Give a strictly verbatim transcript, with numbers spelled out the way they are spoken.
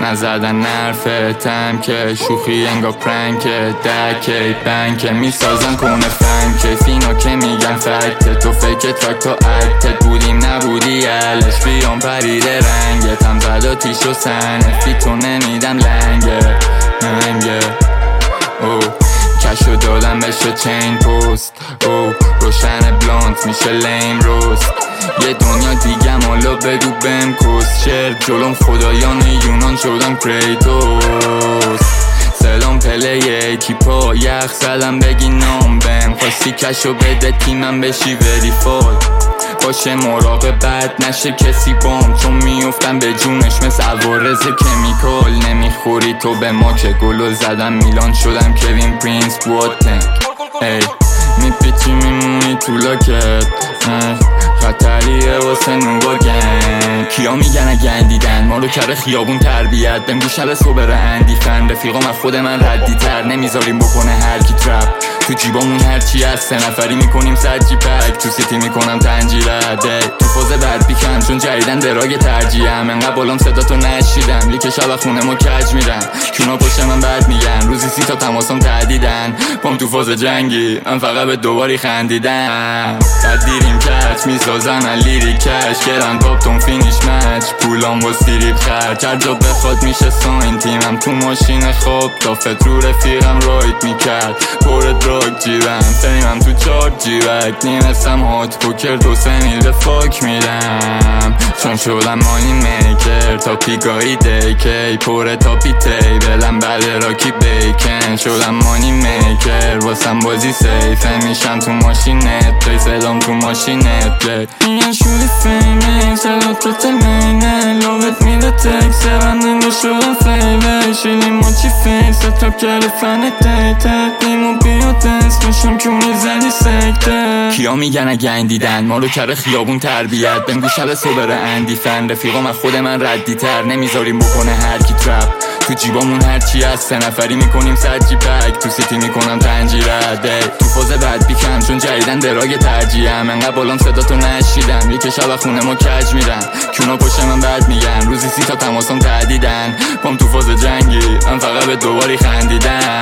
نزدن نرفتم که شوخی انگار پرنکه دکه بنکه میسازن کنه فنکه فینا که میگن فکته تو فکر تراک تو اکتت بودیم نبودی علش بیام پریده رنگت هم زد تیش و سنه فی تو نمیدم لنگه لنگه او کشو دادم بشه چین پوست او روشن بلانت میشه لیم روست یه دنیا دیگه مالا بگو بهم کس شعر جلوم خدایان یونان شدم کریتوس سلام پلی ایکیپا یخ زدم بگی نام بهم خواستی کشو بده تیمم بشی وریفای باشه مراقبت نشه کسی بام چون میفتم به جونش مثل عوارض کمیکال نمیخوری تو به ما که گلو زدم میلان شدم کوین پرینس بوتنگ ای میپیچی میمونی تو لاکت خطریه واسه نوگن کیا میگن اگه اندیدن ما رو کره خیابون تربیت بهم گوش نرس و بره اندی فن رفیقام از خود من ردی تر نمیذاریم بکنه هر کی ترپ تو جیبامون هرچی هست سه نفری میکنیم سجی پک تو سیتی میکنم تنجیره ده تو فاز بد بیکم چون جریدن دراگ ترجیحم انقدر بالام صدا تو نشیدم لیک شب خونه ما کج میرن کیونا پشت من بد میگن روزی سی تا تماسام تهدیدن پام تو فاز جنگی من فقط به دوباری خندیدم بعد دیریم کچ میسازن علیری کش گرن پاپتون فینیش مچ پولام با سیریب خرچ هر جا بخواد میشه ساین تیمم تو ماشین خواب تا فترو رفیقم رایت میکرد پر دراگ جیبم تریمم تو چارت جیبک نیمستم هات پوکر دو سه میل به فاک میدم چون شدم مانی میکر تا پیگاهی دیکی پر تاپی تیبلم بله راکی بیکن شدم مانی میکر واسم بازی سیفه میشم تو ماشینت پلی صدام تو ماشینت پلی میگن شوری فیمی صدا تو تمینه لوبت میده تک سرندنگه شدم فیوه شیلی ماچی فیس تاپ کرده فن تیته بیمو بیاد دست میشم کونی زدی سکته کیا میگن اگه اندیدن ما رو کره خیابون تربیت بهم گوش نرس و بره اندی فن رفیقام از خود من ردی تر نمیذاریم بکنه هر کی ترپ تو جیبامون هرچی هست سه نفری میکنیم سجی پک تو سیتی میکنم تنجیره ده تو فاز بد بیکم چون جریدن دراگ ترجیحم انقدر بالام صدا تو نشیدم یک شب خونه ما کج میرن کیونا پشت من بد میگن روزی سی تا تماسام تهدیدن پام تو فاز جنگی من فقط به دوباری خندیدم